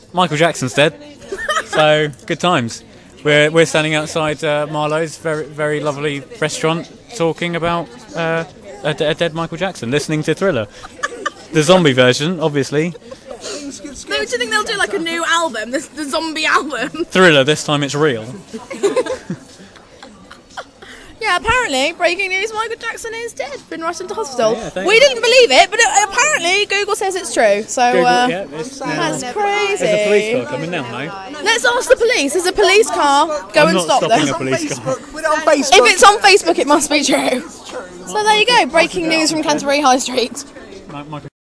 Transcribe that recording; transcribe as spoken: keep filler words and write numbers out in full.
Michael Jackson's dead. So, good times. We're we're standing outside uh, Marlowe's very very lovely restaurant, talking about uh, a, a dead Michael Jackson, listening to Thriller, the zombie version, obviously. No, do you think they'll do like a new album, the, the zombie album? Thriller. This time it's real. Yeah, apparently, breaking news, Michael Jackson is dead, been rushed into hospital. Yeah, thank we you. didn't believe it, but it, apparently Google says it's true, so Google, uh, yeah, it's, now- that's crazy. There's a police car coming now, no? Let's ask the police, there's a police car, go I'm and not stop stopping them. a police car. Put it on Facebook. If it's on Facebook, it must be true. So there you go, breaking news from Canterbury High Street. Michael